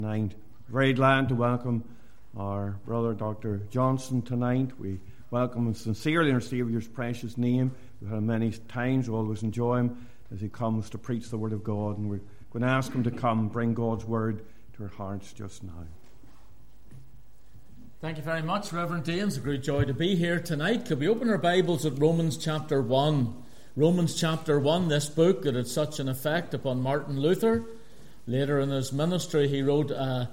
tonight. Very glad to welcome our brother Dr. Johnson tonight. We welcome him sincerely in our Saviour's precious name. We've had him many times. We always enjoy him as he comes to preach the Word of God, and we're going to ask him to come and bring God's Word to our hearts just now. Thank you very much, Reverend Ian. It's a great joy to be here tonight. Could we open our Bibles at Romans chapter 1? Romans chapter 1, this book that had such an effect upon Martin Luther. Later in his ministry, he wrote a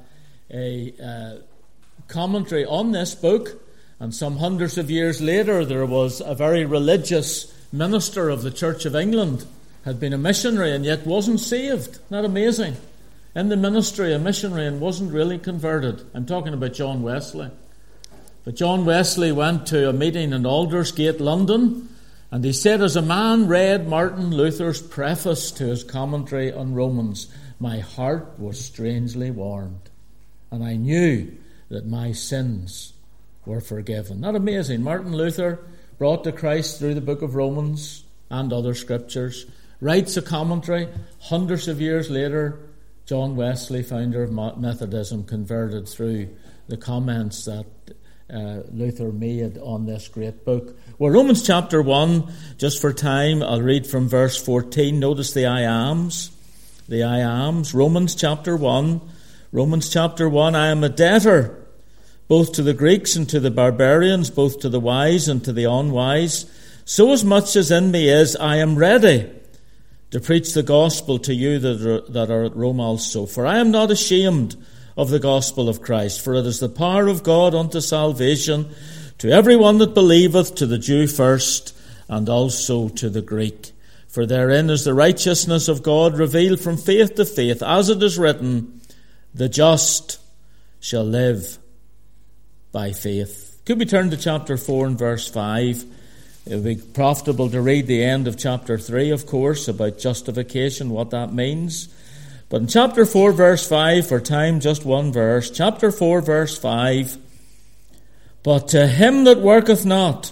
commentary on this book, and some hundreds of years later, there was a very religious minister of the Church of England, had been a missionary and yet wasn't saved. Isn't that amazing? In the ministry, a missionary and wasn't really converted. I'm talking about John Wesley. But John Wesley went to a meeting in Aldersgate, London, and he said, as a man read Martin Luther's preface to his commentary on Romans, my heart was strangely warmed, and I knew that my sins were forgiven. Not amazing? Martin Luther, brought to Christ through the book of Romans and other scriptures, writes a commentary. Hundreds of years later, John Wesley, founder of Methodism, converted through the comments that Luther made on this great book. Well, Romans chapter 1, just for time, I'll read from verse 14. Notice the I ams. The I ams. Romans chapter 1. Romans chapter 1. I am a debtor, both to the Greeks and to the barbarians, both to the wise and to the unwise. So as much as in me is, I am ready to preach the gospel to you that are at Rome also. For I am not ashamed of the gospel of Christ, for it is the power of God unto salvation to everyone that believeth, to the Jew first, and also to the Greek. For therein is the righteousness of God revealed from faith to faith, as it is written, the just shall live by faith. Could we turn to chapter 4 and verse 5? It would be profitable to read the end of chapter 3, of course, about justification, what that means. But in chapter 4, verse 5, for time, just one verse. Chapter 4, verse 5. But to him that worketh not,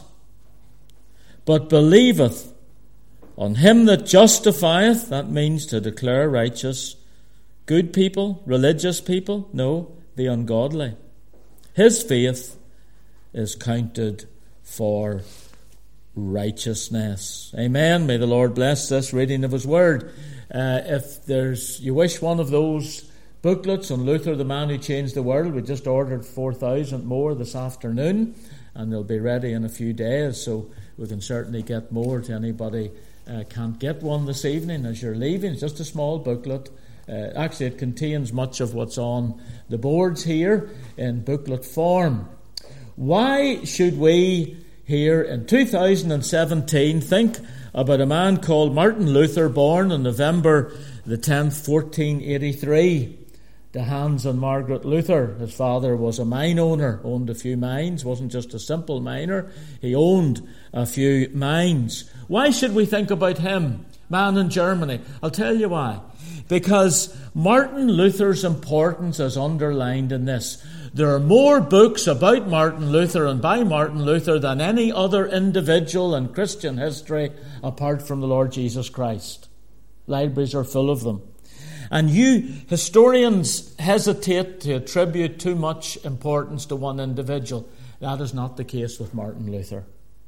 but believeth on him that justifieth, that means to declare righteous. Good people, religious people, no, the ungodly. His faith is counted for righteousness. Amen. May the Lord bless this reading of His Word. If you wish one of those booklets on Luther, the man who changed the world, we just ordered 4,000 more this afternoon, and they'll be ready in a few days, so we can certainly get more to anybody can't get one this evening as you're leaving. It's just a small booklet. Actually, it contains much of what's on the boards here in booklet form. Why should we here in 2017 think about a man called Martin Luther, born on November the 10th, 1483, to Hans and Margaret Luther? His father was a mine owner, owned a few mines, wasn't just a simple miner, he owned a few mines. Why should we think about him, man in Germany? I'll tell you why. Because Martin Luther's importance is underlined in this. There are more books about Martin Luther and by Martin Luther than any other individual in Christian history apart from the Lord Jesus Christ. Libraries are full of them. And historians hesitate to attribute too much importance to one individual. That is not the case with Martin Luther.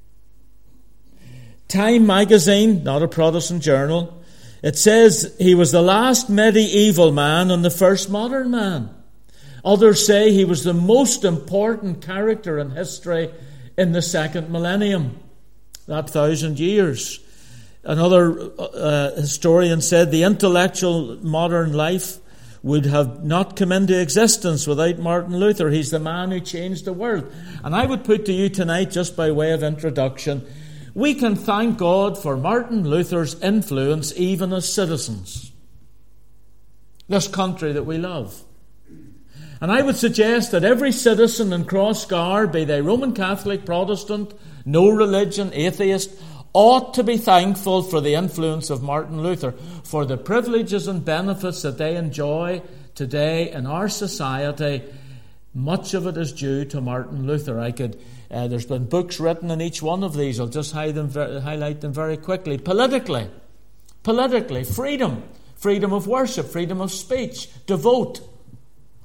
Time magazine, not a Protestant journal, it says he was the last medieval man and the first modern man. Others say he was the most important character in history in the second millennium, that 1,000 years. Another historian said the intellectual modern life would have not come into existence without Martin Luther. He's the man who changed the world. And I would put to you tonight, just by way of introduction, we can thank God for Martin Luther's influence even as citizens. This country that we love. And I would suggest that every citizen in Crossgar, be they Roman Catholic, Protestant, no religion, atheist, ought to be thankful for the influence of Martin Luther, for the privileges and benefits that they enjoy today in our society. Much of it is due to Martin Luther. There's been books written in each one of these. I'll just highlight them very quickly. Politically, freedom of worship, freedom of speech, to vote.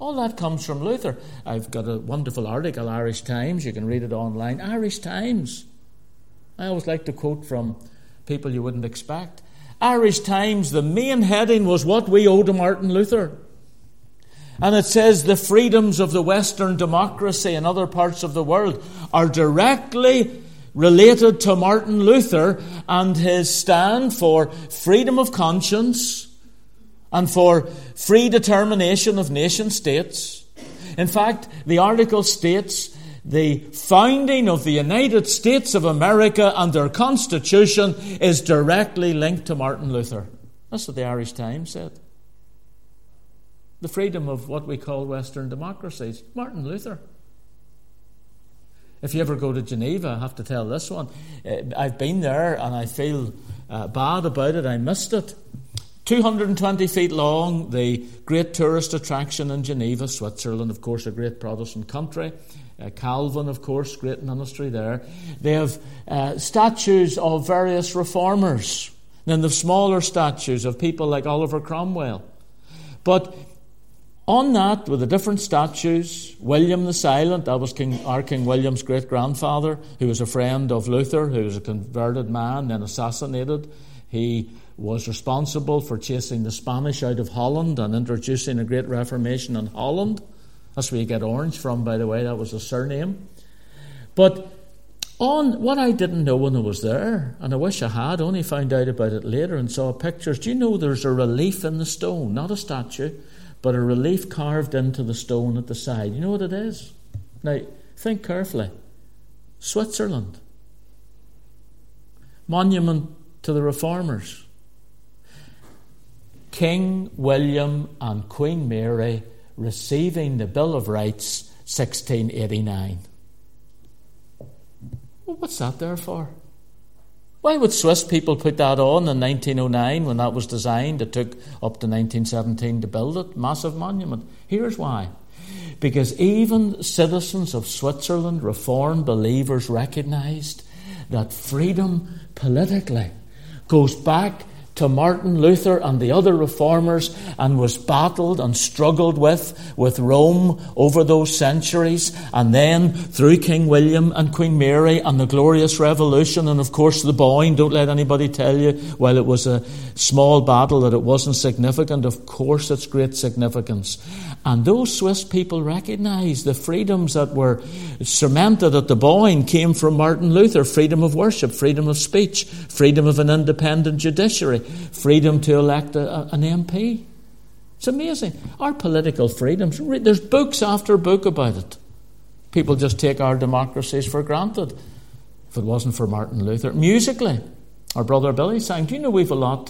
All that comes from Luther. I've got a wonderful article, Irish Times. You can read it online. Irish Times. I always like to quote from people you wouldn't expect. Irish Times, the main heading was what we owe to Martin Luther. And it says the freedoms of the Western democracy and other parts of the world are directly related to Martin Luther and his stand for freedom of conscience and for free determination of nation states. In fact, the article states the founding of the United States of America and their Constitution is directly linked to Martin Luther. That's what the Irish Times said. The freedom of what we call Western democracies. Martin Luther. If you ever go to Geneva, I have to tell this one. I've been there and I feel bad about it. I missed it. 220 feet long, the great tourist attraction in Geneva, Switzerland, of course, a great Protestant country. Calvin, of course, great ministry there. They have statues of various reformers. Then the smaller statues of people like Oliver Cromwell. But on that were the different statues. William the Silent, that was our King William's great-grandfather, who was a friend of Luther, who was a converted man, then assassinated. He was responsible for chasing the Spanish out of Holland and introducing a great Reformation in Holland. That's where you get orange from, by the way. That was a surname. But on what I didn't know when I was there, and I wish I had, only found out about it later and saw pictures. Do you know there's a relief in the stone? Not a statue, but a relief carved into the stone at the side. You know what it is? Now, think carefully. Switzerland. Monument to the Reformers. King William and Queen Mary receiving the Bill of Rights, 1689. Well, what's that there for? Why would Swiss people put that on in 1909 when that was designed? It took up to 1917 to build it. Massive monument. Here's why. Because even citizens of Switzerland, Reformed believers, recognised that freedom politically goes back to Martin Luther and the other reformers and was battled and struggled with Rome over those centuries, and then through King William and Queen Mary and the Glorious Revolution, and of course the Boyne. Don't let anybody tell you while it was a small battle that it wasn't significant. Of course it's great significance. And those Swiss people recognised the freedoms that were cemented at the Boyne came from Martin Luther. Freedom of worship, freedom of speech, freedom of an independent judiciary, freedom to elect an MP. It's amazing. Our political freedoms, there's books after book about it. People just take our democracies for granted. If it wasn't for Martin Luther. Musically, our brother Billy sang. Do you know we've a lot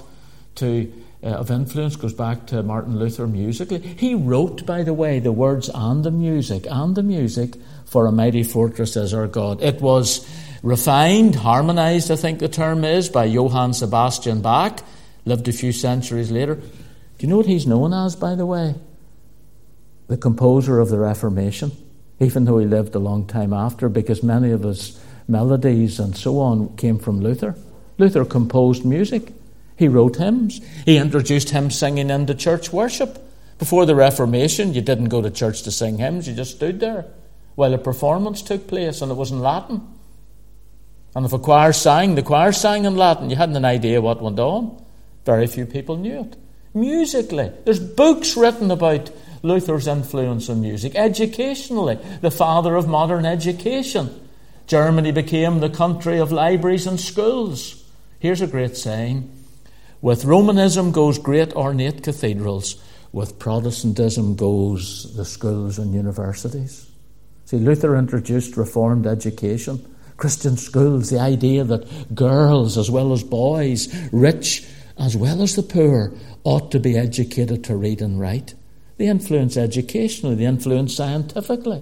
of influence goes back to Martin Luther musically? He wrote, by the way, the words and the music for A Mighty Fortress Is Our God. It was refined, harmonized, I think the term is, by Johann Sebastian Bach. Lived a few centuries later. Do you know what he's known as, by the way? The composer of the Reformation, even though he lived a long time after, because many of his melodies and so on came from Luther. Luther composed music. He wrote hymns. He introduced hymn singing into church worship. Before the Reformation, you didn't go to church to sing hymns. You just stood there while a performance took place, and it was in Latin. And if a choir sang, the choir sang in Latin. You hadn't an idea what went on. Very few people knew it. Musically, there's books written about Luther's influence on music. Educationally, the father of modern education. Germany became the country of libraries and schools. Here's a great saying. With Romanism goes great ornate cathedrals. With Protestantism goes the schools and universities. See, Luther introduced Reformed education. Christian schools, the idea that girls as well as boys, rich as well as the poor, ought to be educated to read and write. They influence educationally, they influence scientifically.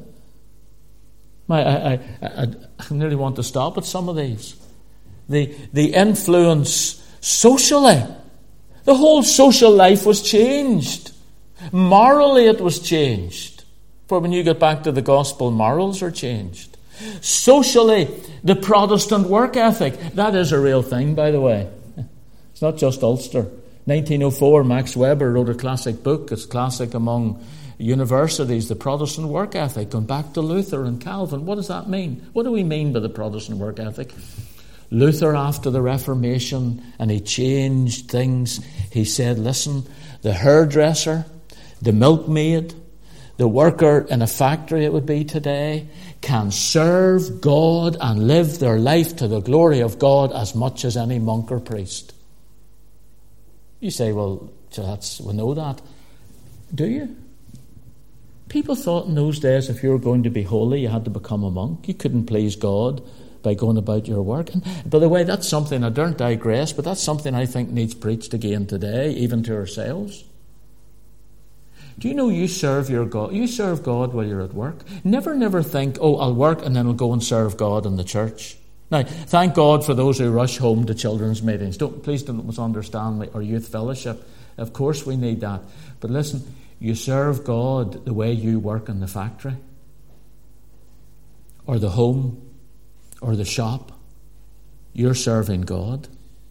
I nearly want to stop at some of these. The influence socially. The whole social life was changed. Morally it was changed. For when you get back to the gospel, morals are changed. Socially, the Protestant work ethic, that is a real thing, by the way. It's not just Ulster. 1904, Max Weber wrote a classic book. It's classic among universities, the Protestant work ethic, going back to Luther and Calvin. What does that mean? What do we mean by the Protestant work ethic? Luther, after the Reformation, and he changed things, he said, listen, the hairdresser, the milkmaid, the worker in a factory, it would be today, can serve God and live their life to the glory of God as much as any monk or priest. You say, well, we know that. Do you? People thought in those days if you were going to be holy, you had to become a monk. You couldn't please God by going about your work. And by the way, that's something, I don't digress, but that's something I think needs preached again today, even to ourselves. Do you know you serve your God? You serve God while you're at work. Never think, oh, I'll work and then I'll go and serve God in the church. Now, thank God for those who rush home to children's meetings. Please don't misunderstand me, or youth fellowship. Of course we need that. But listen, you serve God the way you work in the factory, or the home, or the shop. You're serving God.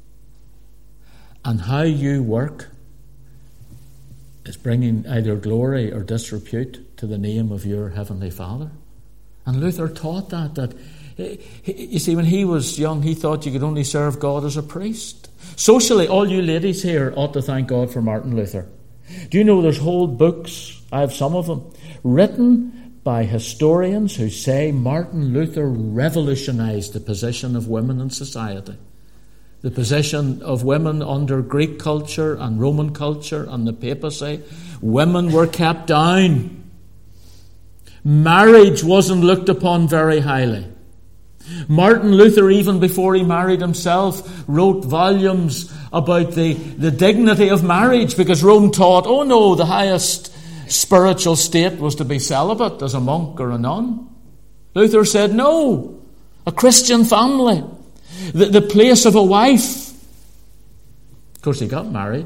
And how you work is bringing either glory or disrepute to the name of your Heavenly Father. And Luther taught that you see, when he was young, he thought you could only serve God as a priest. Socially, all you ladies here ought to thank God for Martin Luther. Do you know there's whole books, I have some of them, written by historians who say Martin Luther revolutionized the position of women in society. The position of women under Greek culture and Roman culture and the papacy. Women were kept down. Marriage wasn't looked upon very highly. Martin Luther, even before he married himself, wrote volumes about the dignity of marriage, because Rome taught, oh no, the highest spiritual state was to be celibate as a monk or a nun. Luther said, no, a Christian family, the place of a wife. Of course, he got married.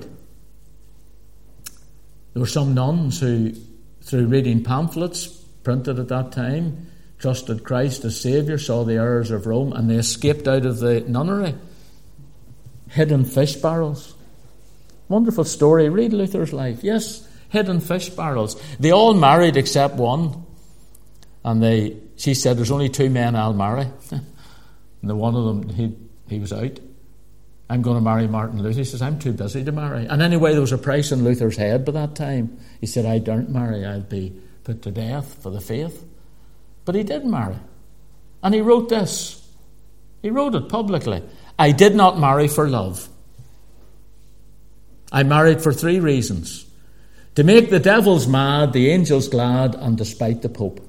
There were some nuns who, through reading pamphlets printed at that time, trusted Christ as Saviour, saw the errors of Rome, and they escaped out of the nunnery, hid in fish barrels. Wonderful story. Read Luther's life. Yes, hid in fish barrels. They all married except one. And she said, there's only 2 men I'll marry. And the one of them, he was out. I'm going to marry Martin Luther. He says, I'm too busy to marry. And anyway, there was a price on Luther's head by that time. He said, I don't marry. I'll be put to death for the faith. But he did marry. And he wrote this. He wrote it publicly. I did not marry for love. I married for 3 reasons. To make the devils mad, the angels glad, and despite the Pope.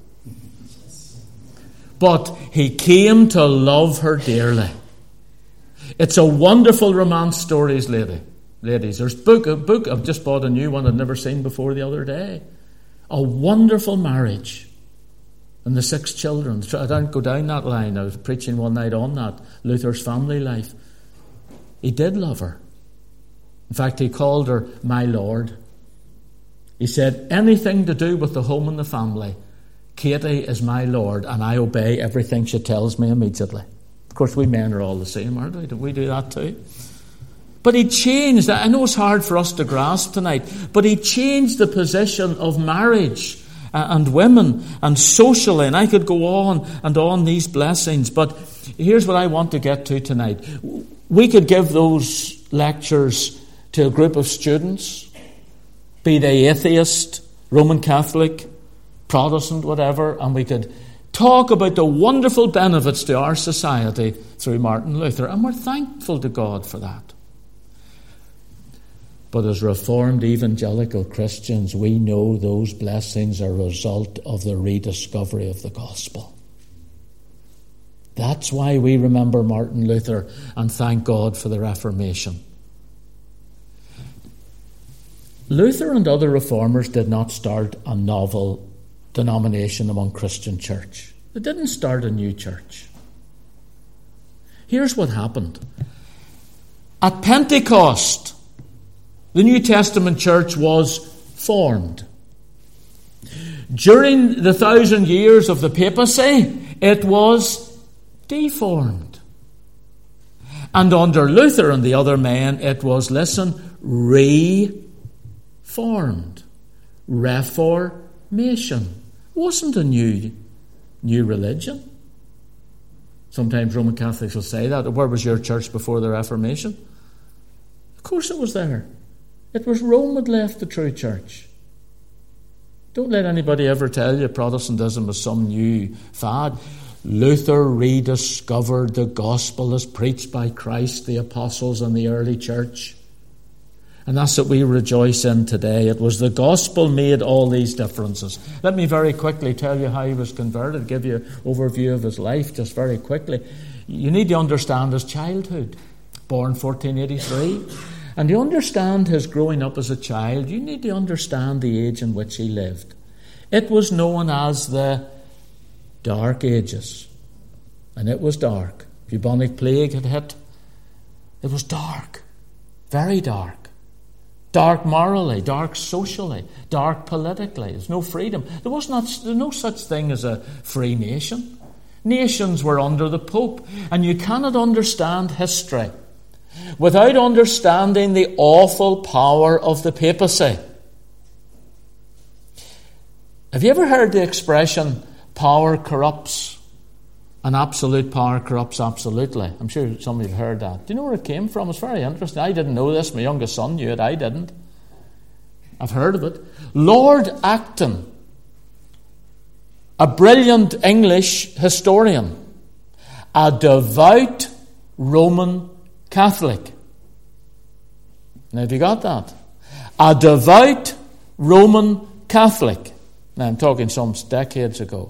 But he came to love her dearly. It's a wonderful romance stories, ladies. There's a book. I've just bought a new one I'd never seen before the other day. A wonderful marriage. And the 6 children. I don't go down that line. I was preaching one night on that. Luther's family life. He did love her. In fact, he called her my Lord. He said, anything to do with the home and the family, Katie is my Lord, and I obey everything she tells me immediately. Of course, we men are all the same, aren't we? Don't we do that too? But he changed. I know it's hard for us to grasp tonight, but he changed the position of marriage and women and socially, and I could go on and on these blessings, but here's what I want to get to tonight. We could give those lectures to a group of students, be they atheist, Roman Catholic, Protestant, whatever, and we could talk about the wonderful benefits to our society through Martin Luther, and we're thankful to God for that. But as Reformed evangelical Christians, we know those blessings are a result of the rediscovery of the gospel. That's why we remember Martin Luther and thank God for the Reformation. Luther and other reformers did not start a novel denomination among Christian church. They didn't start a new church. Here's what happened. At Pentecost, the New Testament church was formed. During the 1,000 years of the papacy, it was deformed. And under Luther and the other men, it was, listen, reformed. Reformation. Reformation wasn't a new religion. Sometimes Roman Catholics will say that. Where was your church before the Reformation? Of course it was there. It was Rome that left the true church. Don't let anybody ever tell you Protestantism is some new fad. Luther rediscovered the gospel as preached by Christ, the apostles, and the early church. And that's what we rejoice in today. It was the gospel made all these differences. Let me very quickly tell you how he was converted, give you an overview of his life just very quickly. You need to understand his childhood, born 1483. And to understand his growing up as a child, you need to understand the age in which he lived. It was known as the Dark Ages. And it was dark. Bubonic plague had hit. It was dark. Very dark. Dark morally, dark socially, dark politically. There's no freedom. There's no such thing as a free nation. Nations were under the Pope. And you cannot understand history without understanding the awful power of the papacy. Have you ever heard the expression, power corrupts and absolute power corrupts absolutely? I'm sure some of you have heard that. Do you know where it came from? It's very interesting. I didn't know this. My youngest son knew it. I didn't. I've heard of it. Lord Acton, a brilliant English historian, a devout Roman Catholic. Now, have you got that? A devout Roman Catholic. Now, I'm talking some decades ago.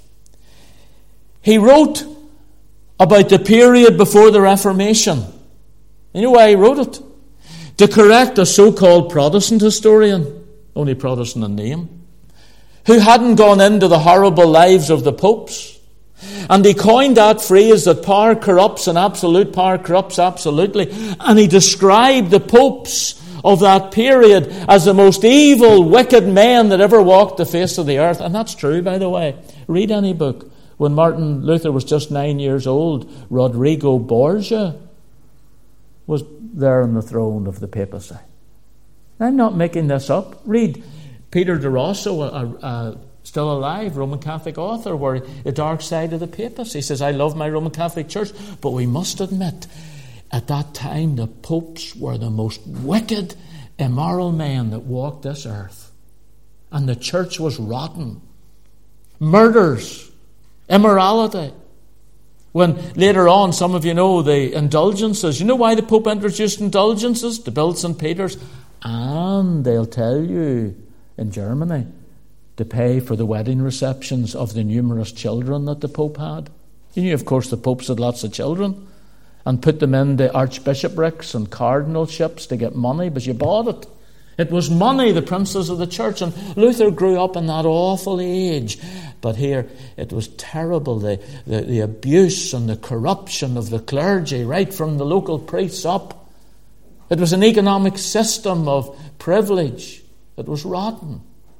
He wrote about the period before the Reformation. You know why he wrote it? To correct a so-called Protestant historian, only Protestant in name, who hadn't gone into the horrible lives of the popes. And he coined that phrase that power corrupts and absolute power corrupts absolutely. And he described the popes of that period as the most evil, wicked men that ever walked the face of the earth. And that's true, by the way. Read any book. When Martin Luther was just 9 years old, Rodrigo Borgia was there on the throne of the papacy. I'm not making this up. Read Peter de Rosso, still alive, Roman Catholic author, where the dark side of the papacy. He says, I love my Roman Catholic Church, but we must admit, at that time, the popes were the most wicked, immoral men that walked this earth. And the church was rotten. Murders, immorality. When later on, some of you know the indulgences. You know why the Pope introduced indulgences? To build St. Peter's. And they'll tell you, in Germany, to pay for the wedding receptions of the numerous children that the Pope had. You knew, of course, the popes had lots of children and put them in the archbishoprics and cardinalships to get money, but you bought it. It was money, the princes of the church. And Luther grew up in that awful age. But here, it was terrible, the abuse and the corruption of the clergy, right from the local priests up. It was an economic system of privilege. It was rotten.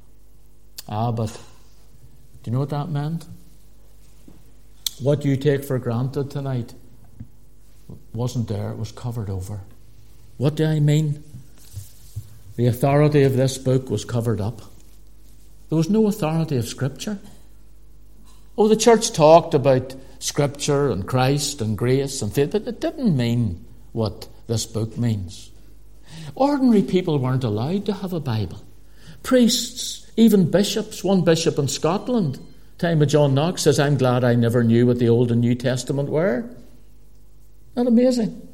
But do you know what that meant? What you take for granted tonight wasn't there, it was covered over. What do I mean? The authority of this book was covered up. There was no authority of Scripture. Oh, the church talked about Scripture and Christ and grace and faith, but it didn't mean what this book means. Ordinary people weren't allowed to have a Bible. Priests, even bishops. One bishop in Scotland, time of John Knox, says, I'm glad I never knew what the Old and New Testament were. Isn't that amazing?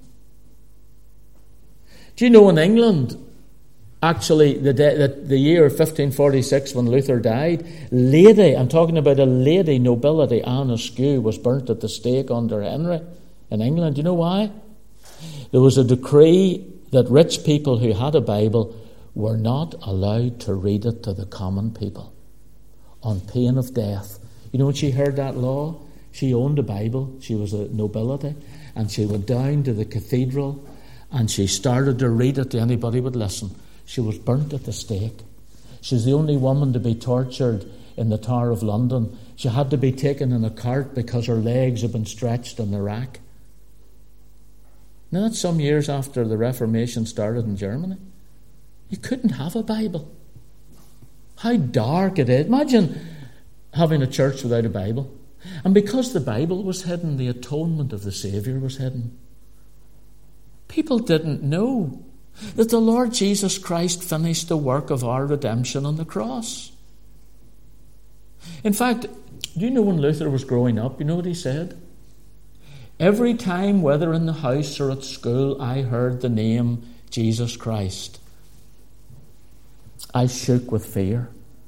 Do you know in England, actually, the year 1546 when Luther died, I'm talking about a lady nobility, Anne Askew, was burnt at the stake under Henry in England. Do you know why? There was a decree that rich people who had a Bible were not allowed to read it to the common people on pain of death. You know when she heard that law? She owned a Bible. She was a nobility. And she went down to the cathedral and she started to read it to anybody who would listen. She was burnt at the stake. She was the only woman to be tortured in the Tower of London. She had to be taken in a cart because her legs had been stretched in the rack. Now that's some years after the Reformation started in Germany. You couldn't have a Bible. How dark it is. Imagine having a church without a Bible. And because the Bible was hidden, the atonement of the Saviour was hidden. People didn't know that the Lord Jesus Christ finished the work of our redemption on the cross. In fact, do you know when Luther was growing up, you know what he said? Every time, whether in the house or at school, I heard the name Jesus Christ, I shook with fear.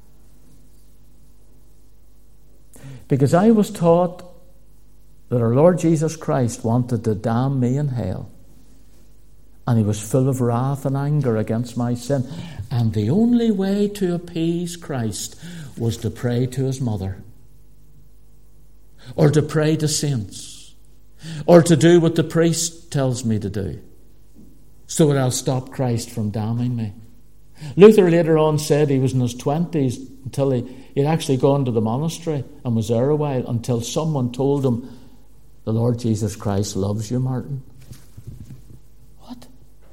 Because I was taught that our Lord Jesus Christ wanted to damn me in hell. And he was full of wrath and anger against my sin. And the only way to appease Christ was to pray to his mother, or to pray to saints, or to do what the priest tells me to do, so that I'll stop Christ from damning me. Luther later on said he was in his 20s until he'd actually gone to the monastery and was there a while, until someone told him, the Lord Jesus Christ loves you, Martin. What?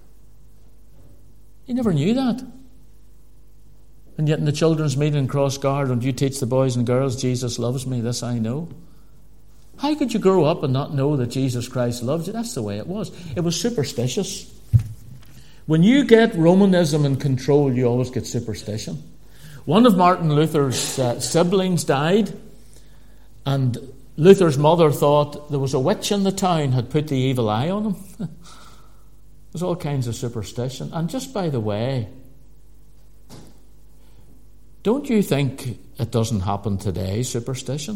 He never knew that. And yet in the children's meeting in Cross Garden, you teach the boys and girls, Jesus loves me, this I know. How could you grow up and not know that Jesus Christ loves you? That's the way it was. It was superstitious. When you get Romanism in control, you always get superstition. One of Martin Luther's siblings died, and Luther's mother thought there was a witch in the town had put the evil eye on him. There's all kinds of superstition. And just by the way, don't you think it doesn't happen today, superstition?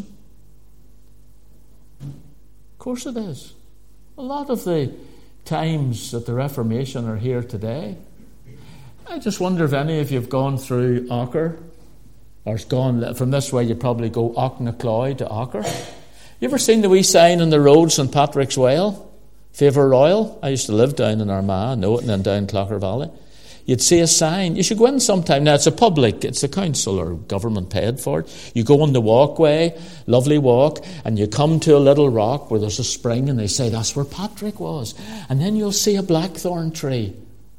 Of course it is. A lot of the times at the Reformation are here today. I just wonder if any of you have gone through Ocker, or it's gone from this way, you probably go Auchnacloy to Ocker. You ever seen the wee sign on the road, St. Patrick's Well, Favour Royal? I used to live down in Armagh, I know it, and then down Clocher Valley. You'd see a sign. You should go in sometime. Now, it's the council or government paid for it. You go on the walkway, lovely walk, and you come to a little rock where there's a spring, and they say, that's where Patrick was. And then you'll see a blackthorn tree.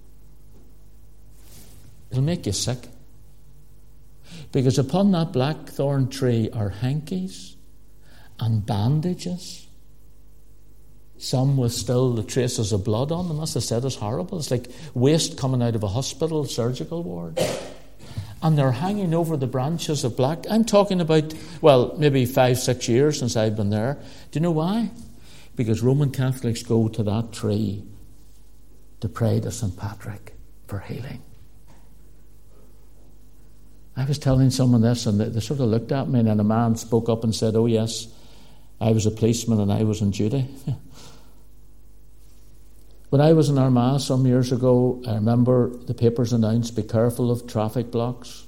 It'll make you sick. Because upon that blackthorn tree are hankies and bandages, some with still the traces of blood on them. As I said, it's horrible. It's like waste coming out of a hospital surgical ward. And they're hanging over the branches of black. I'm talking about, maybe 5-6 years since I've been there. Do you know why? Because Roman Catholics go to that tree to pray to St. Patrick for healing. I was telling someone this, and they sort of looked at me, and then a man spoke up and said, oh yes, I was a policeman and I was on duty. When I was in Armagh some years ago, I remember the papers announced, be careful of traffic blocks.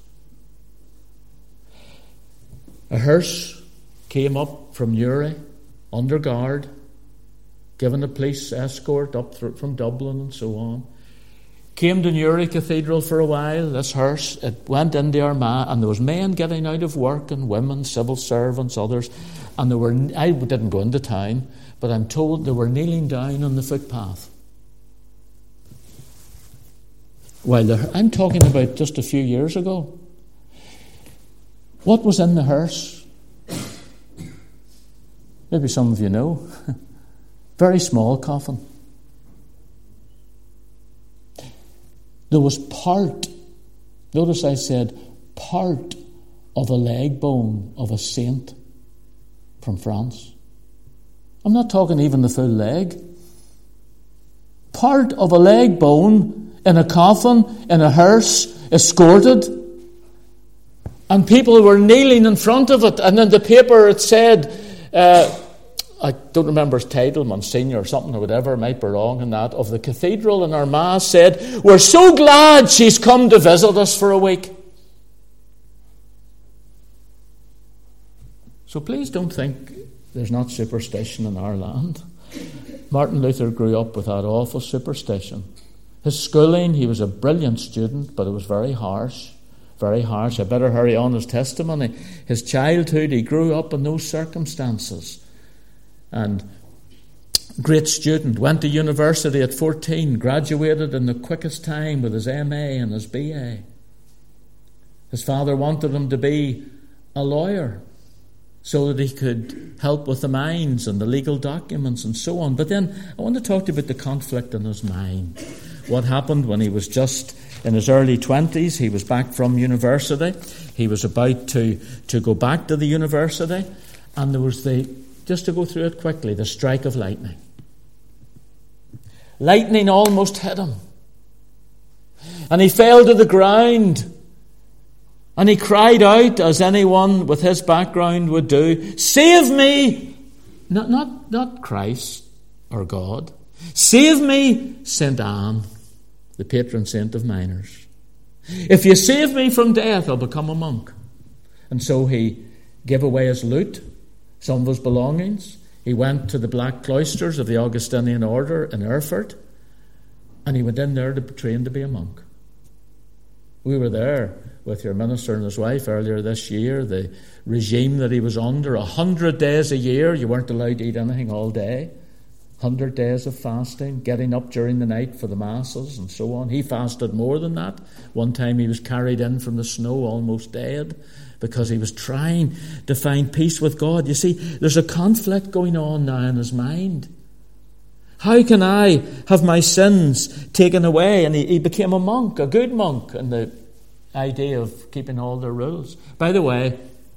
A hearse came up from Newry, under guard, given a police escort up from Dublin and so on. Came to Newry Cathedral for a while, this hearse. It went into Armagh, and there was men getting out of work, and women, civil servants, others. And I didn't go into town, but I'm told they were kneeling down on the footpath. I'm talking about just a few years ago. What was in the hearse? Maybe some of you know. Very small coffin. There was notice I said part of a leg bone of a saint from France. I'm not talking even the full leg. Part of a leg bone in a coffin, in a hearse, escorted. And people were kneeling in front of it. And in the paper it said, I don't remember his title, Monsignor or something or whatever, might be wrong in that, of the cathedral in Armagh said, we're so glad she's come to visit us for a week. So please don't think there's not superstition in our land. Martin Luther grew up with that awful superstition. His schooling, he was a brilliant student, but it was very harsh. Very harsh. I better hurry on his testimony. His childhood, he grew up in those circumstances. And great student, went to university at 14, graduated in the quickest time with his MA and his BA. His father wanted him to be a lawyer so that he could help with the mines and the legal documents and so on. But then I want to talk to you about the conflict in his mind. What happened when he was just in his early 20s? He was back from university. He was about to go back to the university. And there was just to go through it quickly, the strike of lightning. Lightning almost hit him. And he fell to the ground. And he cried out, as anyone with his background would do, "Save me!" Not Christ or God. "Save me, St. Anne, the patron saint of miners. If you save me from death, I'll become a monk." And so he gave away his loot, some of his belongings. He went to the Black Cloisters of the Augustinian order in Erfurt, and he went in there to train to be a monk. We were there with your minister and his wife earlier this year. The regime that he was under, 100 days a year, you weren't allowed to eat anything all day. 100 days of fasting, getting up during the night for the masses and so on. He fasted more than that. One time he was carried in from the snow almost dead because he was trying to find peace with God. You see, there's a conflict going on now in his mind. How can I have my sins taken away? And he became a monk, a good monk, and the idea of keeping all the rules. By the way,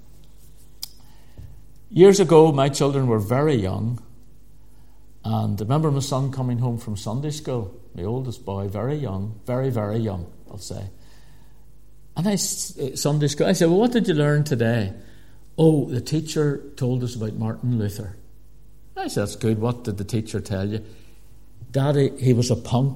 years ago my children were very young, and I remember my son coming home from Sunday school, my oldest boy, very young, very, very young, I'll say. And Sunday school, I said, "Well, what did you learn today?" "Oh, the teacher told us about Martin Luther." I said, "That's good. What did the teacher tell you?" "Daddy, he was a punk."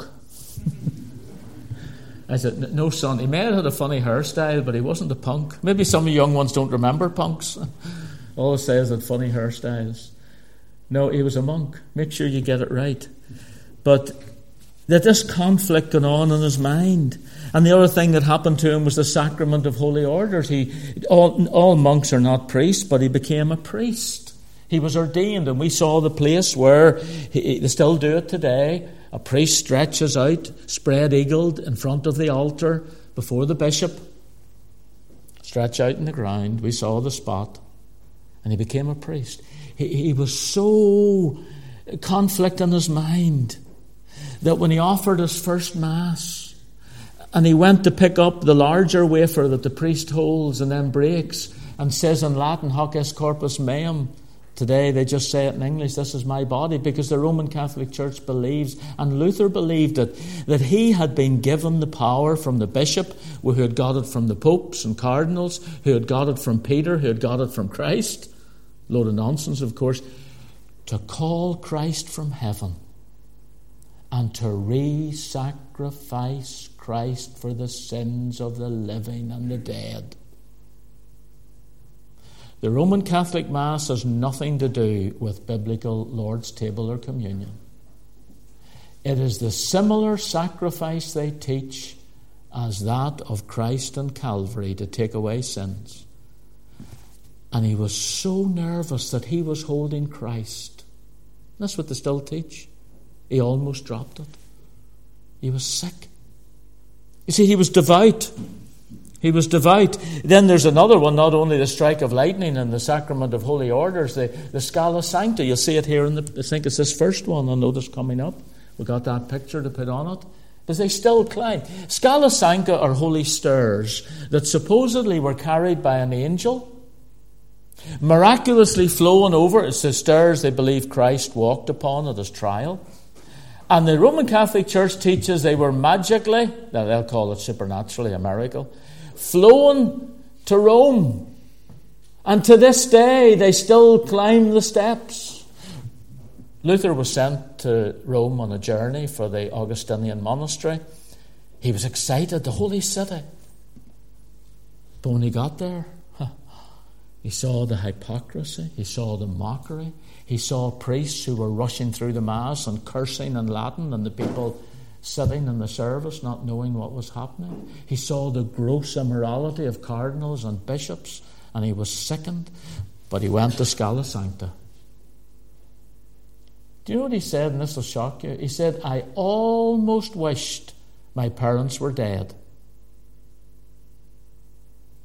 I said, "No, son, he may have had a funny hairstyle, but he wasn't a punk." Maybe some of you young ones don't remember punks. All I say is that funny hairstyles. No, he was a monk. Make sure you get it right. But that this conflict going on in his mind. And the other thing that happened to him was the sacrament of holy orders. All monks are not priests, but he became a priest. He was ordained, and we saw the place where they still do it today. A priest stretches out, spread-eagled, in front of the altar before the bishop. Stretch out in the ground. We saw the spot. And he became a priest. He was so conflict in his mind that when he offered his first Mass and he went to pick up the larger wafer that the priest holds and then breaks and says in Latin, "Hoc est corpus meum," today they just say it in English, "This is my body," because the Roman Catholic Church believes, and Luther believed it, that he had been given the power from the bishop, who had got it from the popes and cardinals, who had got it from Peter, who had got it from Christ. Load of nonsense, of course. To call Christ from heaven and to re-sacrifice Christ for the sins of the living and the dead. The Roman Catholic Mass has nothing to do with biblical Lord's table or communion. It is the similar sacrifice they teach as that of Christ on Calvary to take away sins. And he was so nervous that he was holding Christ. That's what they still teach. He almost dropped it. He was sick. You see, he was devout. He was devout. Then there's another one, not only the strike of lightning and the sacrament of holy orders, the Scala Sancta. You'll see it here I think it's this first one, I notice coming up. We got that picture to put on it. But they still climb. Scala Sancta are holy stairs that supposedly were carried by an angel, miraculously flowing over. It's the stairs they believe Christ walked upon at his trial. And the Roman Catholic Church teaches they were magically, now they'll call it supernaturally, a miracle, flown to Rome. And to this day, they still climb the steps. Luther was sent to Rome on a journey for the Augustinian monastery. He was excited, the holy city. But when he got there, he saw the hypocrisy, he saw the mockery, he saw priests who were rushing through the Mass and cursing in Latin, and the people sitting in the service not knowing what was happening. He saw the gross immorality of cardinals and bishops, and he was sickened. But he went to Scala Sancta. Do you know what he said? And this will shock you. He said, "I almost wished my parents were dead."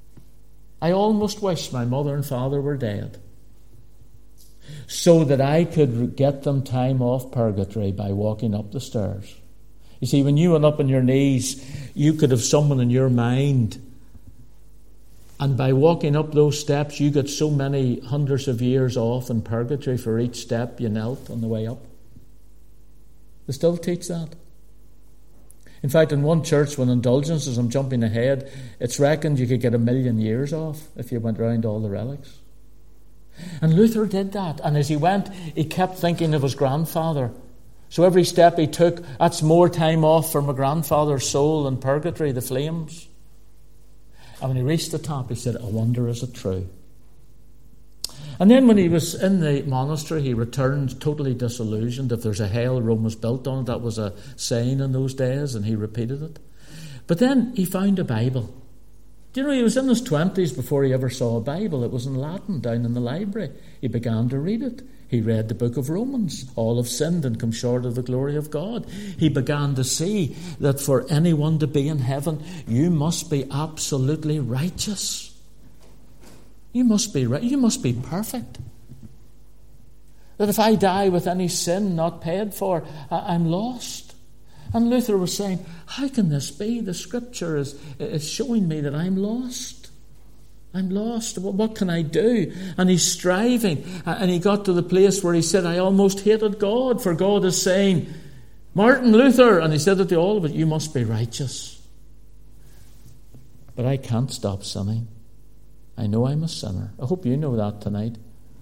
I almost wish my mother and father were dead, so that I could get them time off purgatory by walking up the stairs. You see, when you went up on your knees, you could have someone in your mind, and by walking up those steps, you got so many hundreds of years off in purgatory for each step you knelt on the way up. They still teach that. In fact, in one church, when indulgences, I'm jumping ahead, it's reckoned you could get 1,000,000 years off if you went round all the relics. And Luther did that. And as he went, he kept thinking of his grandfather. So every step he took, that's more time off for my grandfather's soul in purgatory, the flames. And when he reached the top, he said, I wonder, is it true? And then when he was in the monastery, he returned totally disillusioned. If there's a hell, Rome was built on it. That was a saying in those days, and he repeated it. But then he found a Bible. Do you know, he was in his 20s before he ever saw a Bible. It was in Latin down in the library. He began to read it. He read the book of Romans. All have sinned and come short of the glory of God. He began to see that for anyone to be in heaven, you must be absolutely righteous. You must be right. You must be perfect. That if I die with any sin not paid for, I'm lost. And Luther was saying, how can this be? The Scripture is showing me that I'm lost. I'm lost. What can I do? And he's striving. And he got to the place where he said, I almost hated God, for God is saying, Martin Luther, and he said it to all of it, you must be righteous. But I can't stop sinning. I know I'm a sinner. I hope you know that tonight.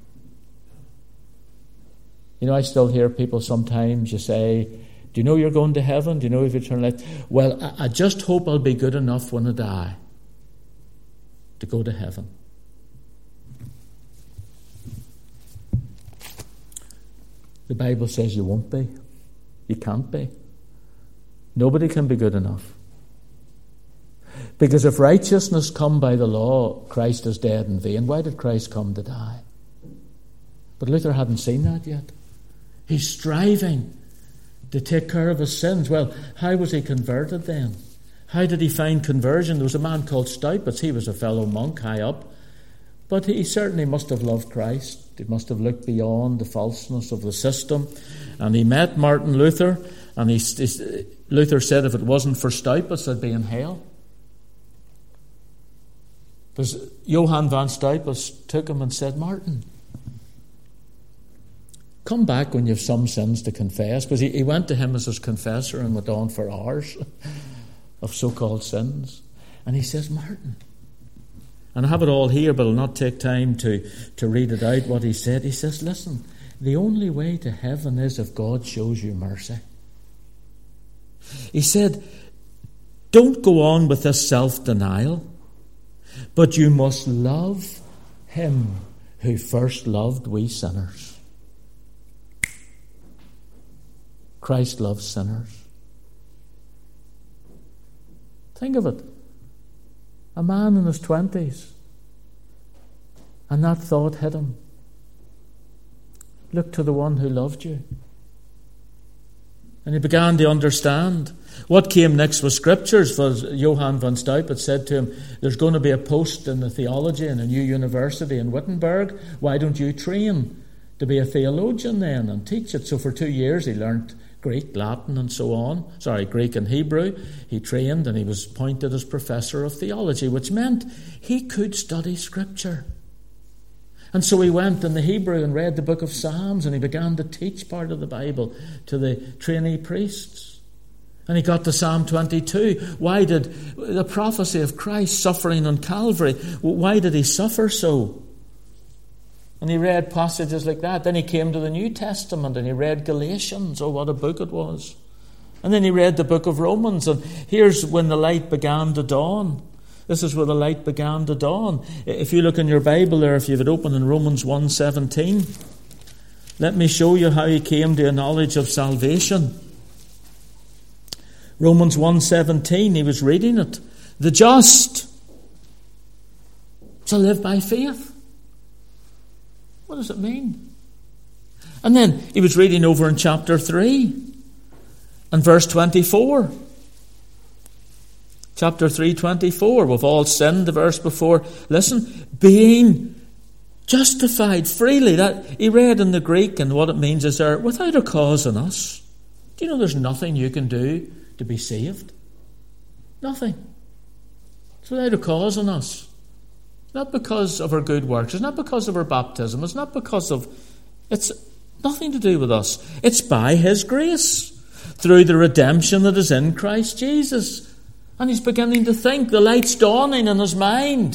You know, I still hear people sometimes, you say, do you know you're going to heaven? Do you know if you eternal life? Well, I just hope I'll be good enough when I die to go to heaven. The Bible says you won't be. You can't be. Nobody can be good enough. Because if righteousness come by the law, Christ is dead in vain. Why did Christ come to die? But Luther hadn't seen that yet. He's striving to take care of his sins. Well, how was he converted then? How did he find conversion? There was a man called Staupitz. He was a fellow monk high up. But he certainly must have loved Christ. He must have looked beyond the falseness of the system. And he met Martin Luther. And Luther said if it wasn't for Staupitz, I'd be in hell. Because Johann von Staupitz took him and said, Martin, come back when you have some sins to confess. Because he went to him as his confessor and went on for hours of so-called sins. And he says, Martin, and I have it all here, but I'll not take time to read it out, what he said. He says, listen, the only way to heaven is if God shows you mercy. He said, don't go on with this self-denial, but you must love him who first loved we sinners. Christ loves sinners. Think of it. A man in his 20s, and that thought hit him. Look to the one who loved you. And he began to understand. What came next was scriptures, for Johann von Staupitz said to him, there's going to be a post in the theology in a new university in Wittenberg. Why don't you train to be a theologian then and teach it? So for 2 years he learnt Greek, Latin and so on. Greek and Hebrew. He trained and he was appointed as professor of theology, which meant he could study scripture. And so he went in the Hebrew and read the book of Psalms, and he began to teach part of the Bible to the trainee priests. And he got to Psalm 22. Why did the prophecy of Christ suffering on Calvary, why did he suffer so? And he read passages like that. Then he came to the New Testament and he read Galatians. Oh, what a book it was. And then he read the book of Romans. And here's when the light began to dawn. This is where the light began to dawn. If you look in your Bible there, if you have it open in Romans 1:17, let me show you how he came to a knowledge of salvation. Romans 1:17, he was reading it. The just shall live by faith. What does it mean? And then he was reading over in chapter 3 and verse 24. Chapter 3:24. We've all sinned, the verse before. Listen, being justified freely. That he read in the Greek, and what it means is there, without a cause in us. Do you know there's nothing you can do to be saved? Nothing. It's without a cause in us. Not because of our good works. It's not because of our baptism. It's not because of... It's nothing to do with us. It's by His grace, through the redemption that is in Christ Jesus. And he's beginning to think. The light's dawning in his mind.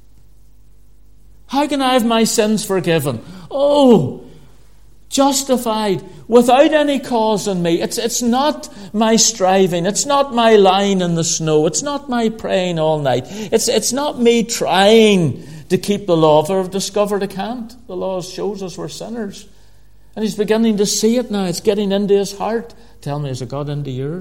How can I have my sins forgiven? Oh, justified without any cause in me. It's not my striving. It's not my lying in the snow. It's not my praying all night. It's not me trying to keep the law, for I've discovered I can't. The law shows us we're sinners. And he's beginning to see it now. It's getting into his heart. Tell me, has it got into yours?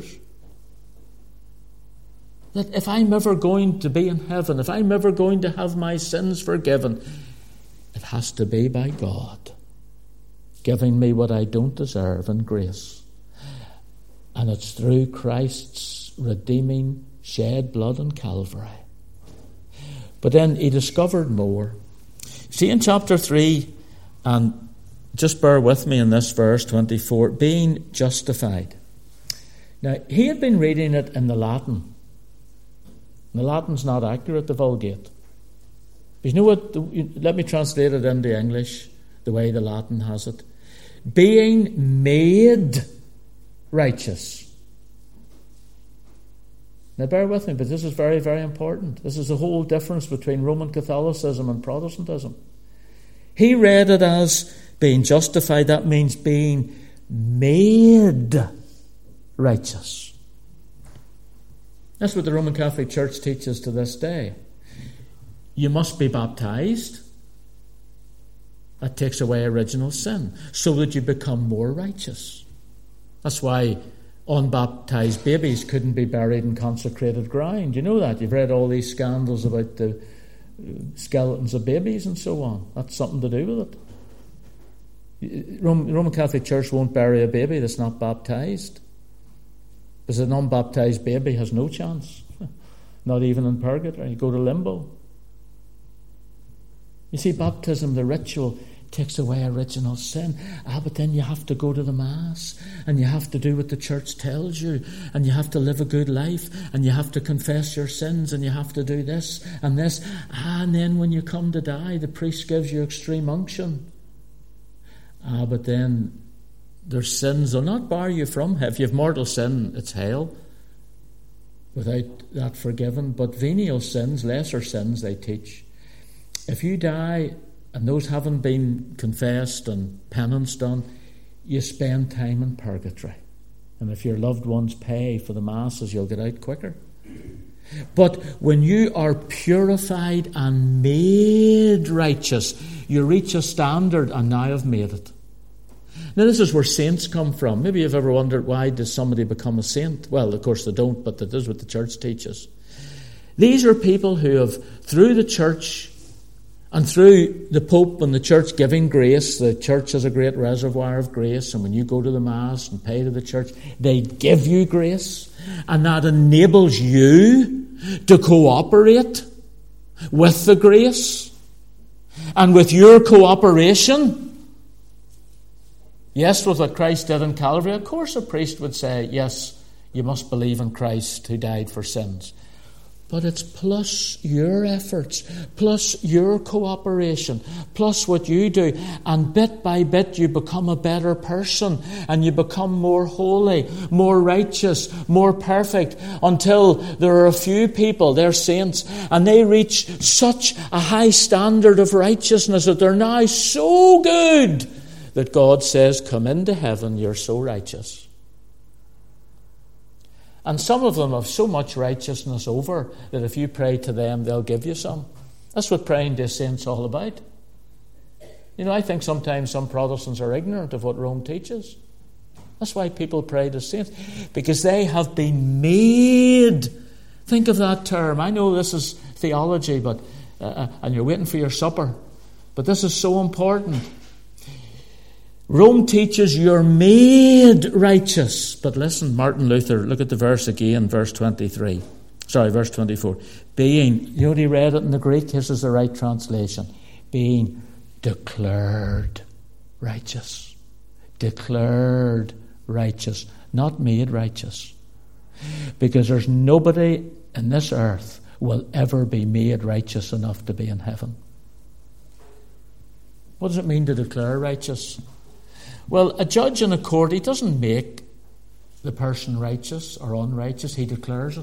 That if I'm ever going to be in heaven, if I'm ever going to have my sins forgiven, it has to be by God giving me what I don't deserve in grace. And it's through Christ's redeeming shed blood on Calvary. But then he discovered more. See in chapter 3, and just bear with me in this verse 24, being justified. Now, he had been reading it in the Latin. The Latin's not accurate, the Vulgate. But you know what? Let me translate it into English, the way the Latin has it. Being made righteous. Now bear with me, but this is very, very important. This is the whole difference between Roman Catholicism and Protestantism. He read it as being justified. That means being made righteous. That's what the Roman Catholic Church teaches to this day. You must be baptized. That takes away original sin, so that you become more righteous. That's why unbaptized babies couldn't be buried in consecrated ground. You know that. You've read all these scandals about the skeletons of babies and so on. That's something to do with it. Roman Catholic Church won't bury a baby that's not baptized, because an unbaptized baby has no chance, not even in purgatory. You go to limbo. You see, baptism, the ritual, takes away original sin. But then you have to go to the Mass, and you have to do what the church tells you, and you have to live a good life, and you have to confess your sins, and you have to do this and this. And then when you come to die, the priest gives you extreme unction. But then their sins will not bar you from hell. If you have mortal sin, it's hell, without that forgiven. But venial sins, lesser sins, they teach. If you die and those haven't been confessed and penance done, you spend time in purgatory. And if your loved ones pay for the masses, you'll get out quicker. But when you are purified and made righteous, you reach a standard, and now I've made it. Now this is where saints come from. Maybe you've ever wondered, why does somebody become a saint? Well, of course they don't, but that is what the church teaches. These are people who have, through the church and through the Pope and the church giving grace, the church has a great reservoir of grace, and when you go to the Mass and pay to the church, they give you grace, and that enables you to cooperate with the grace. And with your cooperation, yes, with what Christ did in Calvary, of course a priest would say, yes, you must believe in Christ who died for sins. But it's plus your efforts, plus your cooperation, plus what you do. And bit by bit you become a better person, and you become more holy, more righteous, more perfect, until there are a few people, they're saints, and they reach such a high standard of righteousness that they're now so good that God says, come into heaven, you're so righteous. And some of them have so much righteousness over that if you pray to them, they'll give you some. That's what praying to saints is all about. You know, I think sometimes some Protestants are ignorant of what Rome teaches. That's why people pray to saints, because they have been made. Think of that term. I know this is theology, but and you're waiting for your supper, but this is so important. Rome teaches you're made righteous. But listen, Martin Luther, look at the verse again, verse 23. Verse 24. Being, you already read it in the Greek, this is the right translation. Being declared righteous. Declared righteous. Not made righteous. Because there's nobody in this earth will ever be made righteous enough to be in heaven. What does it mean to declare righteous? Well, a judge in a court, he doesn't make the person righteous or unrighteous, he declares it.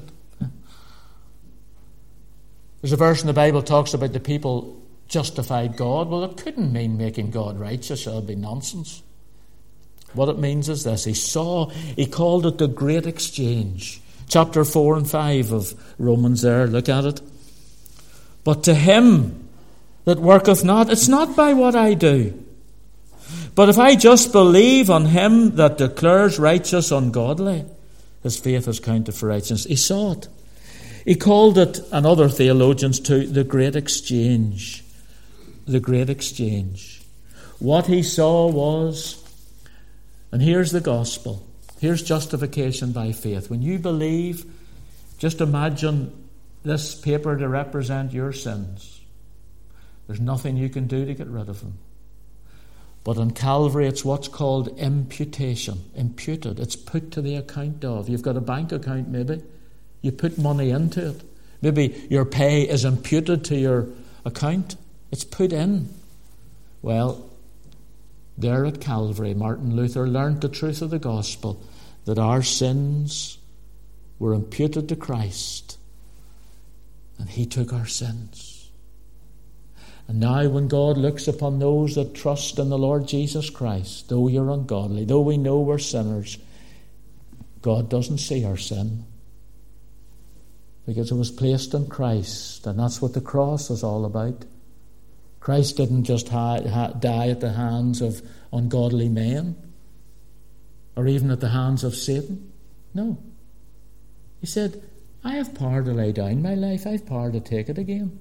There's a verse in the Bible talks about the people justified God. Well, it couldn't mean making God righteous. That would be nonsense. What it means is this. He called it the great exchange. Chapter 4 and 5 of Romans there, look at it. But to him that worketh not, it's not by what I do. But if I just believe on him that declares righteous ungodly, his faith is counted for righteousness. He saw it. He called it, and other theologians too, the great exchange. The great exchange. What he saw was, and here's the gospel. Here's justification by faith. When you believe, just imagine this paper to represent your sins. There's nothing you can do to get rid of them. But on Calvary, it's what's called imputation. Imputed. It's put to the account of. You've got a bank account, maybe. You put money into it. Maybe your pay is imputed to your account. It's put in. Well, there at Calvary, Martin Luther learned the truth of the gospel, that our sins were imputed to Christ, and he took our sins. And now when God looks upon those that trust in the Lord Jesus Christ, though you're ungodly, though we know we're sinners, God doesn't see our sin, because it was placed in Christ, and that's what the cross is all about. Christ didn't just die at the hands of ungodly men, or even at the hands of Satan. No. He said, I have power to lay down my life, I have power to take it again.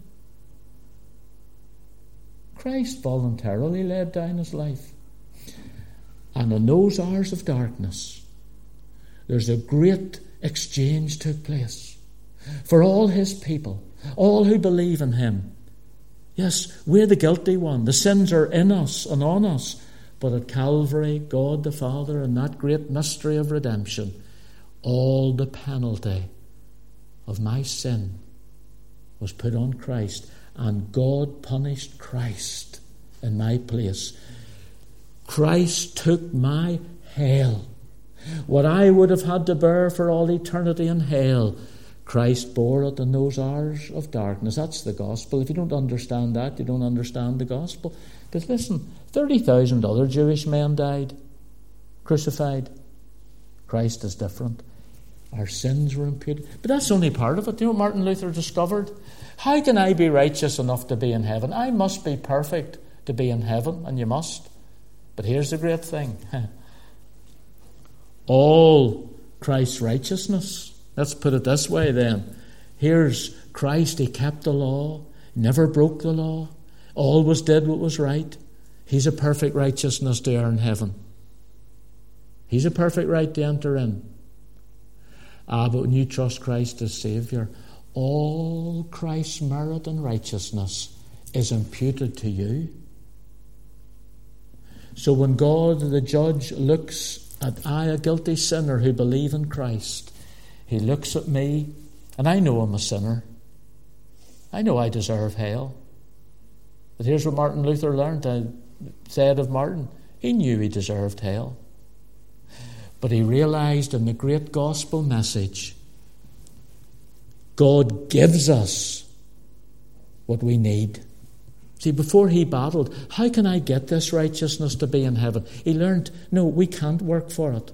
Christ voluntarily laid down his life. And in those hours of darkness, there's a great exchange took place for all his people, all who believe in him. Yes, we're the guilty one. The sins are in us and on us. But at Calvary, God the Father, in that great mystery of redemption, all the penalty of my sin was put on Christ. And God punished Christ in my place. Christ took my hell. What I would have had to bear for all eternity in hell, Christ bore it in those hours of darkness. That's the gospel. If you don't understand that, you don't understand the gospel. But listen, 30,000 other Jewish men died, crucified. Christ is different. Our sins were imputed. But that's only part of it. You know what Martin Luther discovered? How can I be righteous enough to be in heaven? I must be perfect to be in heaven, and you must. But here's the great thing. All Christ's righteousness. Let's put it this way then. Here's Christ. He kept the law, never broke the law, always did what was right. He's a perfect righteousness to earn heaven. He's a perfect right to enter in. But when you trust Christ as Saviour, all Christ's merit and righteousness is imputed to you. So when God, the judge, looks at I, a guilty sinner who believe in Christ, he looks at me, and I know I'm a sinner. I know I deserve hell. But here's what Martin Luther learned. I said of Martin, he knew he deserved hell. But he realized in the great gospel message, God gives us what we need. See, before he battled, how can I get this righteousness to be in heaven? He learned, no, we can't work for it.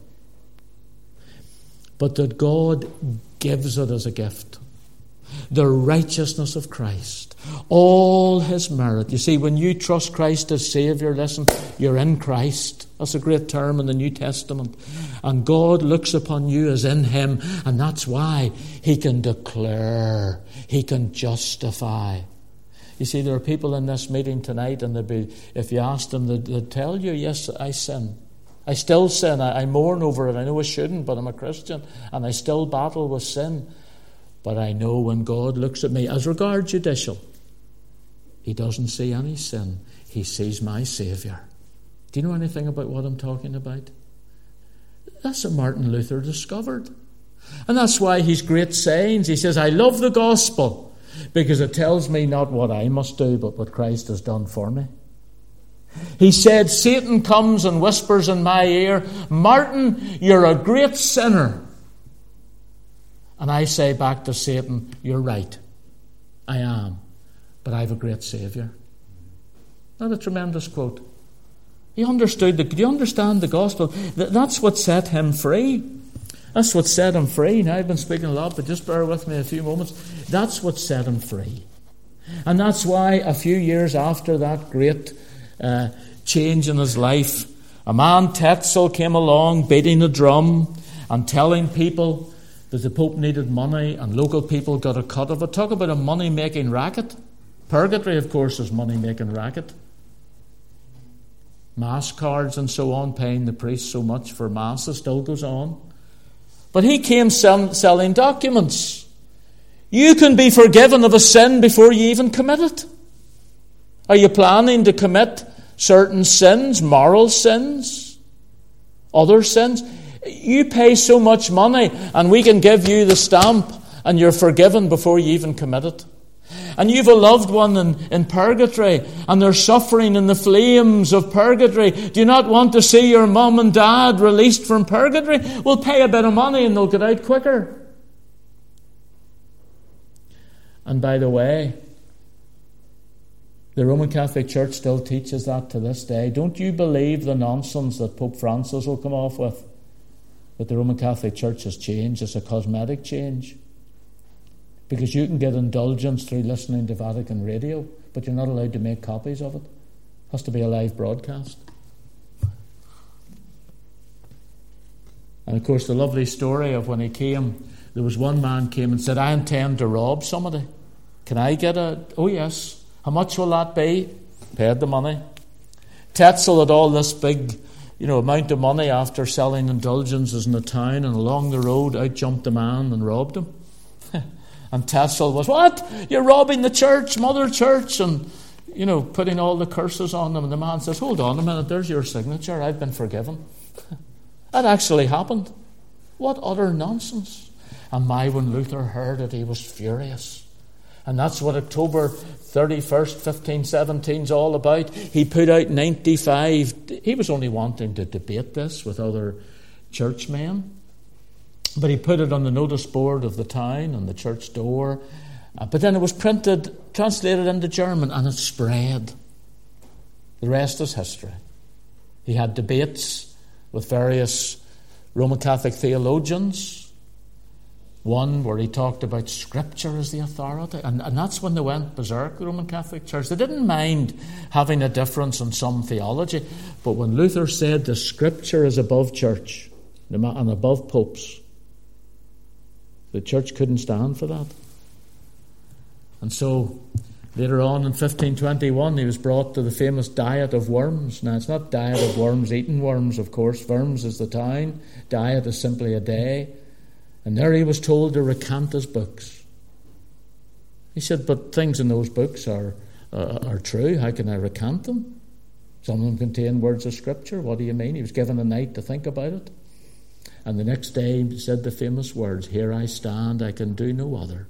But that God gives it as a gift. The righteousness of Christ. All his merit. You see, when you trust Christ as Saviour, listen, you're in Christ. That's a great term in the New Testament. And God looks upon you as in him, and that's why he can declare, he can justify. You see, there are people in this meeting tonight, and if you ask them, they'd tell you, yes, I sin. I still sin. I mourn over it. I know I shouldn't, but I'm a Christian, and I still battle with sin. But I know when God looks at me, as regards judicial, he doesn't see any sin. He sees my Saviour. Do you know anything about what I'm talking about? That's what Martin Luther discovered. And that's why his great sayings, he says, I love the gospel because it tells me not what I must do, but what Christ has done for me. He said, Satan comes and whispers in my ear, Martin, you're a great sinner. And I say back to Satan, you're right. I am. But I have a great Saviour. Not a tremendous quote. He understood. Do you understand the gospel? That's what set him free. That's what set him free. Now, I've been speaking a lot, but just bear with me a few moments. That's what set him free. And that's why a few years after that great change in his life, a man, Tetzel, came along beating a drum and telling people that the Pope needed money and local people got a cut of it. Talk about a money-making racket. Purgatory, of course, is money-making racket. Mass cards and so on, paying the priest so much for masses, still goes on. But he came selling documents. You can be forgiven of a sin before you even commit it. Are you planning to commit certain sins, moral sins, other sins? You pay so much money and we can give you the stamp and you're forgiven before you even commit it. And you've a loved one in purgatory and they're suffering in the flames of purgatory. Do you not want to see your mum and dad released from purgatory? Well, pay a bit of money and they'll get out quicker. And by the way, the Roman Catholic Church still teaches that to this day. Don't you believe the nonsense that Pope Francis will come off with? That the Roman Catholic Church has changed. It's a cosmetic change. Because you can get indulgence through listening to Vatican radio, but you're not allowed to make copies of it. It has to be a live broadcast. And of course, the lovely story of when he came, there was one man came and said, I intend to rob somebody. Can I get oh yes. How much will that be? Paid the money. Tetzel had all this big, amount of money after selling indulgences in the town, and along the road out jumped a man and robbed him. And Tetzel was, what? You're robbing the church, Mother Church, and, putting all the curses on them. And the man says, hold on a minute, there's your signature, I've been forgiven. That actually happened. What utter nonsense. And when Luther heard it, he was furious. And that's what October 31st, 1517 is all about. He put out 95. He was only wanting to debate this with other churchmen. But he put it on the notice board of the town, on the church door. But then it was translated into German, and it spread. The rest is history. He had debates with various Roman Catholic theologians. One where he talked about Scripture as the authority. And that's when they went berserk, the Roman Catholic Church. They didn't mind having a difference in some theology. But when Luther said the Scripture is above church and above popes, the church couldn't stand for that. And so, later on in 1521, he was brought to the famous Diet of Worms. Now, it's not Diet of Worms, eating worms, of course. Worms is the town. Diet is simply a day. And there he was told to recant his books. He said, but things in those books are true. How can I recant them? Some of them contain words of Scripture. What do you mean? He was given a night to think about it. And the next day he said the famous words, here I stand, I can do no other.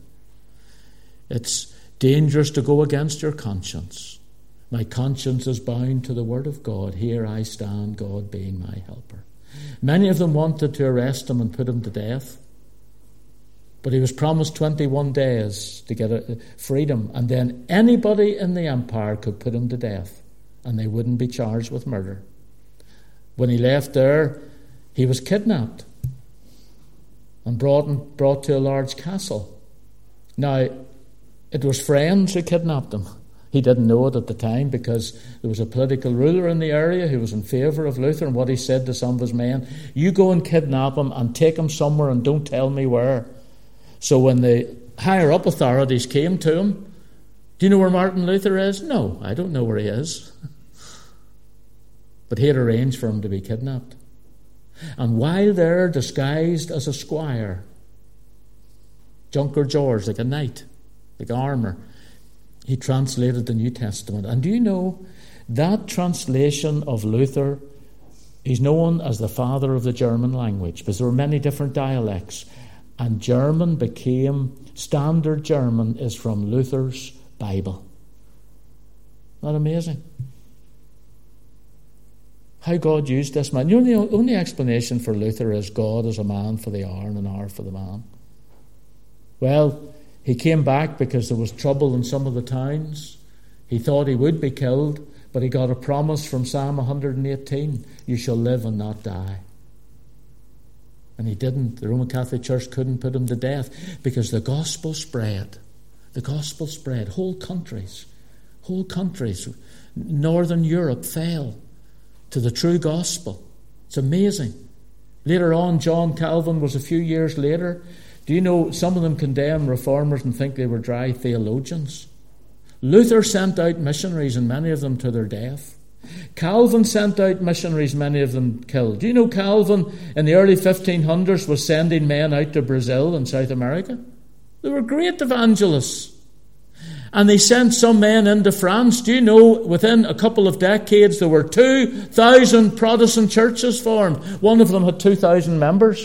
It's dangerous to go against your conscience. My conscience is bound to the word of God. Here I stand, God being my helper. Many of them wanted to arrest him and put him to death. But he was promised 21 days to get freedom. And then anybody in the empire could put him to death. And they wouldn't be charged with murder. When he left there, he was kidnapped and brought to a large castle. Now, it was friends who kidnapped him. He didn't know it at the time because there was a political ruler in the area who was in favour of Luther, and what he said to some of his men, you go and kidnap him and take him somewhere and don't tell me where. So when the higher up authorities came to him, do you know where Martin Luther is? No, I don't know where he is. But he had arranged for him to be kidnapped. And while there, disguised as a squire, Junker George, like a knight, like armour. He translated the New Testament. And do you know, that translation of Luther, he's known as the father of the German language, because there were many different dialects. And German became, standard German is from Luther's Bible. Isn't that amazing? How God used this man. You know, the only explanation for Luther is God is a man for the hour and an hour for the man. Well, he came back because there was trouble in some of the towns. He thought he would be killed, but he got a promise from Psalm 118, you shall live and not die. And he didn't. The Roman Catholic Church couldn't put him to death because the gospel spread. The gospel spread. Whole countries, Northern Europe fell to the true gospel. It's amazing. Later on, John Calvin was a few years later. Do you know, some of them condemn reformers and think they were dry theologians. Luther sent out missionaries, and many of them to their death. Calvin sent out missionaries, many of them killed. Do you know Calvin in the early 1500s was sending men out to Brazil and South America? They were great evangelists. And they sent some men into France. Do you know, within a couple of decades, there were 2,000 Protestant churches formed. One of them had 2,000 members.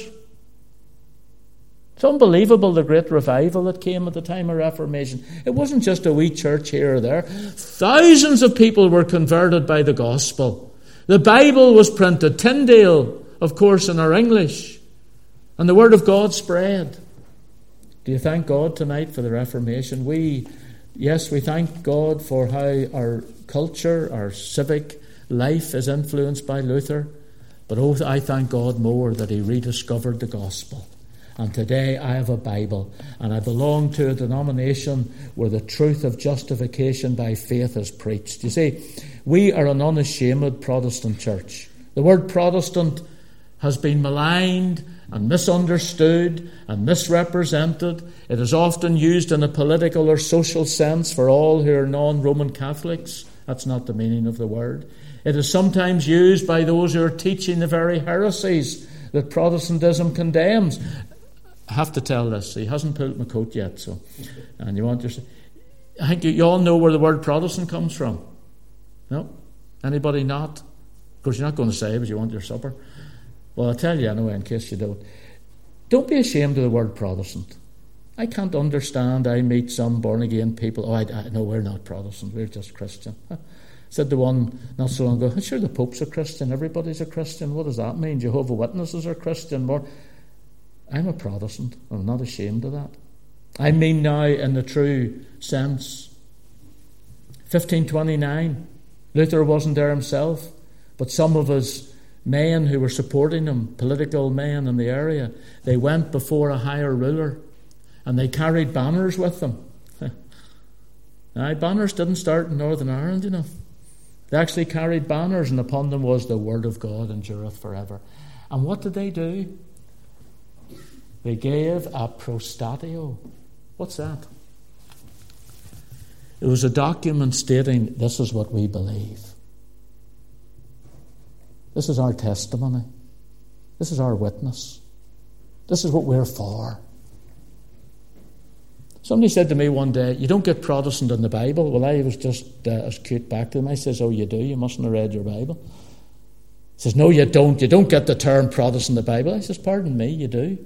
It's unbelievable, the great revival that came at the time of Reformation. It wasn't just a wee church here or there. Thousands of people were converted by the gospel. The Bible was printed. Tyndale, of course, in our English. And the Word of God spread. Do you thank God tonight for the Reformation? Yes, we thank God for how our culture, our civic life is influenced by Luther. But I thank God more that he rediscovered the gospel. And today I have a Bible, and I belong to a denomination where the truth of justification by faith is preached. You see, we are an unashamed Protestant church. The word Protestant has been maligned and misunderstood and misrepresented. It is often used in a political or social sense for all who are non-Roman Catholics. That's not the meaning of the word. It is sometimes used by those who are teaching the very heresies that Protestantism condemns. I have to tell this. He hasn't pulled my coat yet, so. And you want your... I think you all know where the word Protestant comes from. No? Anybody not? Of course, you're not going to say, but you want your supper. Well, I'll tell you anyway, in case you don't. Don't be ashamed of the word Protestant. I can't understand. I meet some born-again people. No, we're not Protestant. We're just Christian. Said the one not so long ago, sure, the Pope's a Christian. Everybody's a Christian. What does that mean? Jehovah's Witnesses are Christian. I'm a Protestant. I'm not ashamed of that. I mean now in the true sense. 1529, Luther wasn't there himself, but some of his men who were supporting him, political men in the area, they went before a higher ruler and they carried banners with them. Now, banners didn't start in Northern Ireland, you know. They actually carried banners, and upon them was the word of God endureth forever. And what did they do? They gave a prostatio. What's that? It was a document stating, this is what we believe. This is our testimony. This is our witness. This is what we're for. Somebody said to me one day, you don't get Protestant in the Bible. Well, I was just as cute back to them. I says, oh, you do? You mustn't have read your Bible. He says, no, you don't. You don't get the term Protestant in the Bible. I says, pardon me, you do.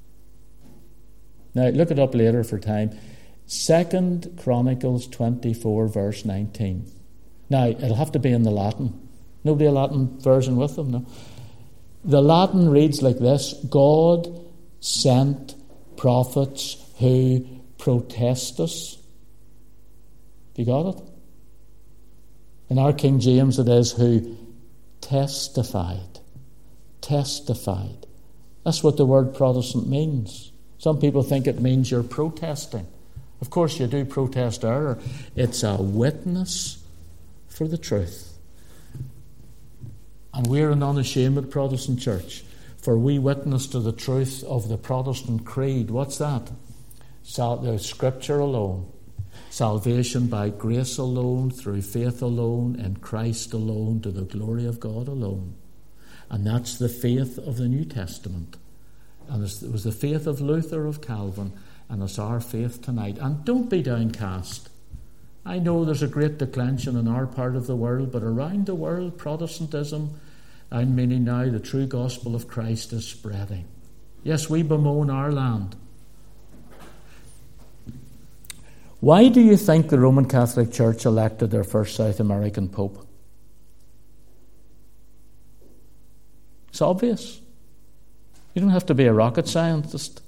Now, look it up later for time. 2 Chronicles 24, verse 19. Now, it'll have to be in the Latin. Nobody a Latin version with them? No. The Latin reads like this: God sent prophets who protestus. You got it? In our King James it is who testified. Testified. That's what the word Protestant means. Some people think it means you're protesting. Of course you do protest error. It's a witness for the truth. And we're an unashamed Protestant church, for we witness to the truth of the Protestant creed. What's that? The Scripture alone. Salvation by grace alone, through faith alone, in Christ alone, to the glory of God alone. And that's the faith of the New Testament. And it was the faith of Luther, of Calvin, and it's our faith tonight. And don't be downcast. I know there's a great declension in our part of the world, but around the world, Protestantism, I'm meaning now the true gospel of Christ, is spreading. Yes, we bemoan our land. Why do you think the Roman Catholic Church elected their first South American Pope? It's obvious. You don't have to be a rocket scientist.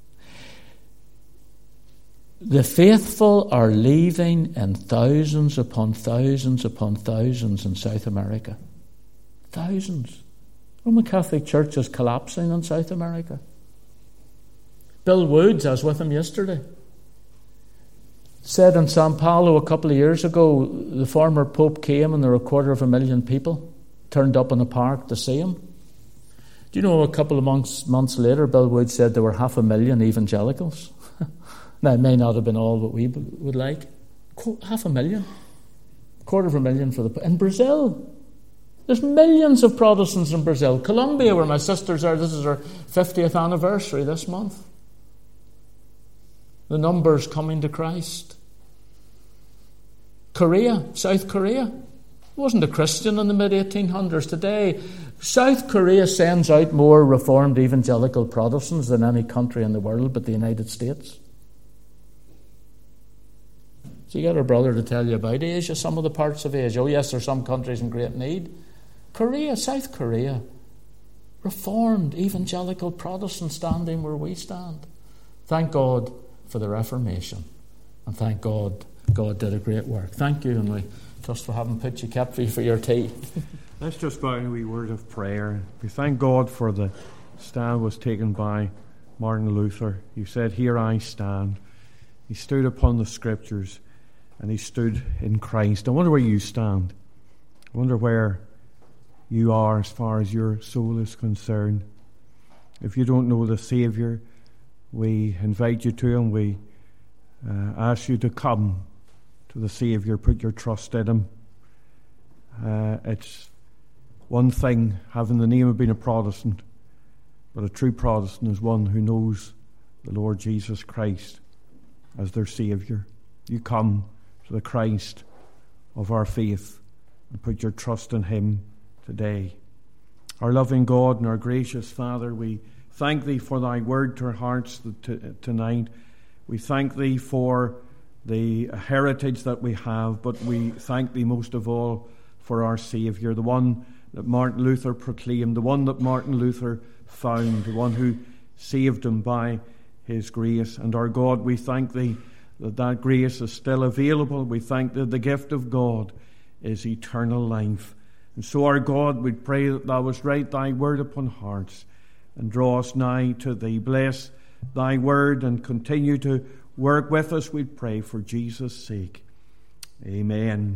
The faithful are leaving in thousands upon thousands upon thousands in South America. Thousands. The Roman Catholic Church is collapsing in South America. Bill Woods, I was with him yesterday, said in São Paulo a couple of years ago, the former Pope came and there were 250,000 people turned up in a park to see him. Do you know, a couple of months later, Bill Woods said there were 500,000 evangelicals. Now, it may not have been all what we would like. 500,000. 250,000 for the... In Brazil, there's millions of Protestants in Brazil. Colombia, where my sisters are, this is her 50th anniversary this month. The numbers coming to Christ. Korea, South Korea, wasn't a Christian in the mid-1800s. Today, South Korea sends out more Reformed evangelical Protestants than any country in the world but the United States. So you got a brother to tell you about Asia, some of the parts of Asia. Oh yes, there's some countries in great need. Korea, South Korea, Reformed evangelical Protestant standing where we stand. Thank God for the Reformation. And thank God, God did a great work. Thank you, and we trust we haven't put you kept for your tea. Let's just bow in a wee word of prayer. We thank God for the stand was taken by Martin Luther. He said, "Here I stand." He stood upon the Scriptures and he stood in Christ. I wonder where you stand. I wonder where you are as far as your soul is concerned. If you don't know the Saviour, we invite you to Him. We ask you to come to the Saviour. Put your trust in Him. It's one thing having the name of being a Protestant, but a true Protestant is one who knows the Lord Jesus Christ as their Saviour. You come to the Christ of our faith and put your trust in Him today. Our loving God and our gracious Father, we thank Thee for Thy word to our hearts tonight. We thank Thee for the heritage that we have, but we thank Thee most of all for our Saviour, the one that Martin Luther proclaimed, the one that Martin Luther found, the one who saved him by His grace. And our God, we thank Thee that grace is still available. We thank that the gift of God is eternal life. And so, our God, we pray that Thou wouldst write Thy word upon hearts and draw us nigh to Thee. Bless Thy word and continue to work with us, we pray, for Jesus' sake. Amen.